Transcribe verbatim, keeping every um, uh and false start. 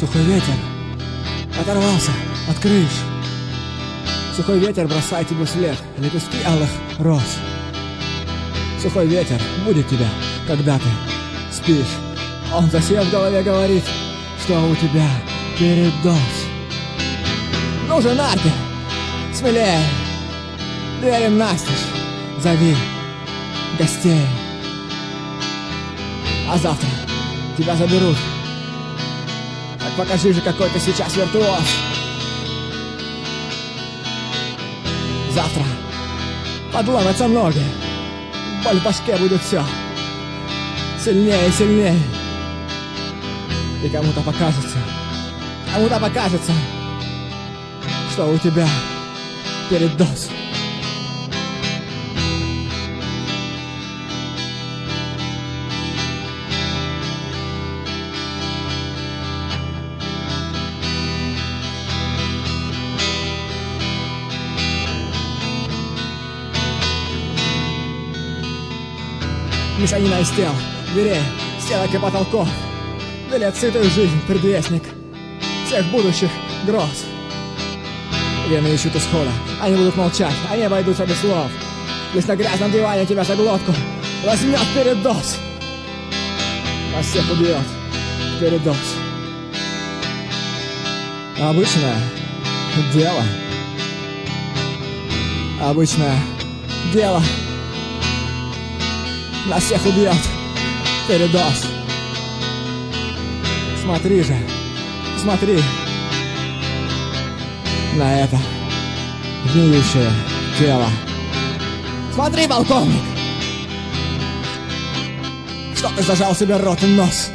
Сухой ветер оторвался от крыш. Сухой ветер бросает тебе вслед лепестки алых роз. Сухой ветер будет тебя, когда ты спишь. Он засев в голове говорит, что у тебя передоз. Ну же, нарты, смелее, двери настежь, зови гостей. А завтра тебя заберут. Так покажи же, какой ты сейчас виртуоз. Завтра подломятся ноги, боль в башке будет все сильнее и сильнее. И кому-то покажется, кому-то покажется, что у тебя передоз. Мешанина из тел, дверей, стенок и потолков. Билет сытую жизнь, предвестник всех будущих гроз. Вены ищут исхода, они будут молчать, они обойдутся без слов. Лишь на грязном диване тебя за глотку возьмет передоз. Вас всех убьет передоз. Обычное дело. Обычное дело. Нас всех убьет передоз. Смотри же, смотри на это гниющее тело. Смотри, полковник, что ты зажал себе рот и нос.